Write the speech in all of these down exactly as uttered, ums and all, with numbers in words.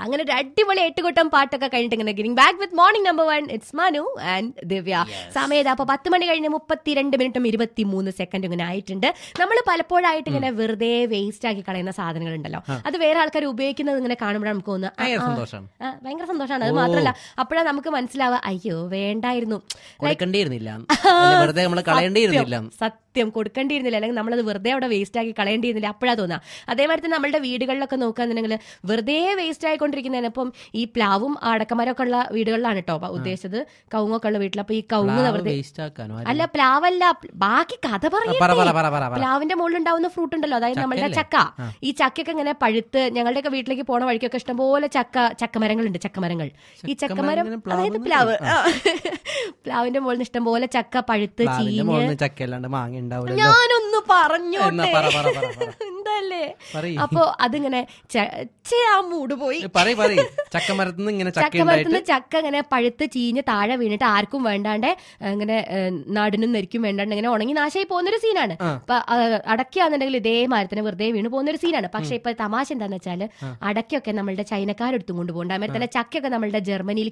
അങ്ങനെ ഒരു അടിപൊളി എട്ടുകൂട്ടം പാട്ടൊക്കെ കഴിഞ്ഞിട്ട് ഇങ്ങനെ giving back with morning number one it's Manu and Divya. സമയത്ത് അപ്പൊ പത്ത് മണി കഴിഞ്ഞ് മുപ്പത്തിരണ്ട് മിനിറ്റും ഇരുപത്തി മൂന്ന് സെക്കൻഡ് ഇങ്ങനെ ആയിട്ടുണ്ട്. നമ്മൾ പലപ്പോഴായിട്ട് ഇങ്ങനെ വെറുതെ വേസ്റ്റ് ആക്കി കളയുന്ന സാധനങ്ങൾ ഉണ്ടല്ലോ, അത് വേറെ ആൾക്കാർ ഉപയോഗിക്കുന്നത് ഇങ്ങനെ കാണുമ്പോഴാണ് നമുക്ക് തോന്നുന്നത് ഭയങ്കര സന്തോഷമാണ്. അത് മാത്രമല്ല അപ്പോഴാണ് നമുക്ക് മനസ്സിലാവുക അയ്യോ വേണ്ടായിരുന്നു, സത്യം കൊടുക്കേണ്ടിയിരുന്നില്ല, അല്ലെങ്കിൽ നമ്മളത് വെറുതെ അവിടെ വേസ്റ്റ് ആക്കി കളയേണ്ടിയിരുന്നില്ല, അപ്പോഴാ തോന്നുക. അതേമാതിരി തന്നെ നമ്മളുടെ വീടുകളിലൊക്കെ നോക്കുകയാണെന്നുണ്ടെങ്കിൽ വെറുതെ വേസ്റ്റ് ആയിക്കൊണ്ടിരിക്കുന്നതിന് ഇപ്പം ഈ പ്ലാവും അടക്കമരമൊക്കെ ഉള്ള വീടുകളിലാണ് കേട്ടോ ഉദ്ദേശിച്ചത്, കവുങ്ങൊക്കെ ഉള്ള വീട്ടിൽ. അപ്പൊ ഈ കവുങ്ങ് വെറുതെ അല്ല, പ്ലാവല്ല, ബാക്കി കഥ പറയും. പ്ലാവിന്റെ മുകളിൽ ഉണ്ടാവുന്ന ഫ്രൂട്ട് ഉണ്ടല്ലോ, അതായത് നമ്മളുടെ ചക്ക. ഈ ചക്കയൊക്കെ ഇങ്ങനെ പഴുത്ത് ഞങ്ങളുടെയൊക്കെ വീട്ടിലേക്ക് പോണ വഴിക്കൊക്കെ ഇഷ്ടംപോലെ ചക്ക ചക്കമരങ്ങളുണ്ട്, ചക്കമരങ്ങൾ. ഈ ചക്കമരം അതായത് പ്ലാവ്, പ്ലാവിന്റെ മുകളിൽ ഇഷ്ടംപോലെ ചക്ക പഴുത്ത് ചീഞ്ഞ്. ഞാനൊന്ന് പറഞ്ഞോട്ടെ എന്തല്ലേ, അപ്പൊ അതിങ്ങനെ ആ മൂട് പോയി. ചക്കമരത്തുനിന്ന് ചക്ക ഇങ്ങനെ പഴുത്ത് ചീഞ്ഞ് താഴെ വീണിട്ട് ആർക്കും വേണ്ടാണ്ട് ഇങ്ങനെ നാടിനും നെരിക്കും വേണ്ടാണ്ട് ഇങ്ങനെ ഉണങ്ങി നാശമായി പോകുന്നൊരു സീനാണ്. അപ്പൊ അടയ്ക്കാന്നുണ്ടെങ്കിൽ ഇതേ മരത്തിന് വെറുതെ വീണ് പോകുന്നൊരു സീനാണ്. പക്ഷെ ഇപ്പൊ തമാശ എന്താന്ന് വെച്ചാല് അടയ്ക്കൊക്കെ നമ്മളുടെ ചൈനക്കാരെടുത്തും കൊണ്ടുപോകണ്ട, അതുമാതിരി തന്നെ ചക്കയൊക്കെ നമ്മളുടെ ജർമ്മനിയിൽ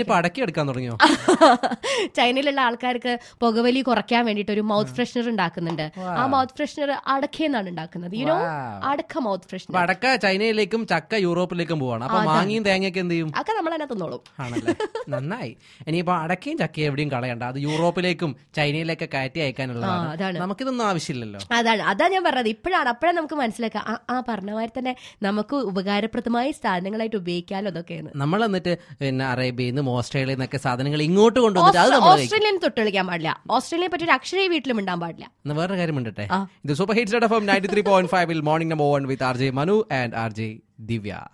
ചൈനയിലുള്ള ആൾക്കാർക്ക് പുകവലി കുറയ്ക്കാൻ വേണ്ടിട്ട് ഒരു മൗത്ത് ഫ്രഷ്നർ ഉണ്ടാക്കുന്നുണ്ട്. ആ മൗത്ത് ഫ്രഷ്നർ അടക്കയെന്നാണ് ഉണ്ടാക്കുന്നത്. യുനോ അടക്ക മൗത്ത് ഫ്രഷ്നർ. അടക്ക ചൈനയിലേക്കും ചക്ക യൂറോപ്പിലേക്കും പോവാണ്. അപ്പൊ മാങ്ങയും തേങ്ങയൊക്കെ എന്ത് ചെയ്യും? അതൊക്കെ നമ്മൾ തന്നെ തിന്നോളും. ആണല്ലേ, നന്നായി. ഇനിയിപ്പോ അടക്കയും ചക്കയും എവിടെയും കളയണ്ട, അത് യൂറോപ്പിലേക്കും ചൈനയിലേക്കൊക്കെ കയറ്റി അയക്കാനുള്ളതാണ്. നമുക്കിതൊന്നും ആവശ്യമില്ലല്ലോ. അതാണ് അതാ ഞാൻ പറഞ്ഞത്. ഇപ്പോഴാണ് അപ്പോഴാണ് നമുക്ക് മനസ്സിലാക്കുക ആ പറഞ്ഞ മാതിരി തന്നെ നമുക്ക് ഉപകാരപ്രദമായ സാധനങ്ങളായിട്ട് ഉപയോഗിക്കാലോ അതൊക്കെയാണ്. നമ്മൾ എന്നിട്ട് പിന്നെ അറേബ്യയിൽ നിന്നും ഓസ്ട്രേലിയയിൽ നിന്നൊക്കെ സാധനങ്ങൾ ഇങ്ങോട്ട് കൊണ്ടുവന്നിട്ട് ഓസ്ട്രേലിയയിൽ തൊട്ട് കളിക്കാൻ പാടില്ല, ഓസ്ട്രേലിയയെ പറ്റി ഒരു അക്ഷരേ വീട്ടിലും ഉണ്ടാൻ പാടില്ല. വേറൊരു കാര്യം ഉണ്ടട്ടെ, ഇത് super hits F M ninety three point ഫൈവിൽ morning number one with R J Manu and R J Divya.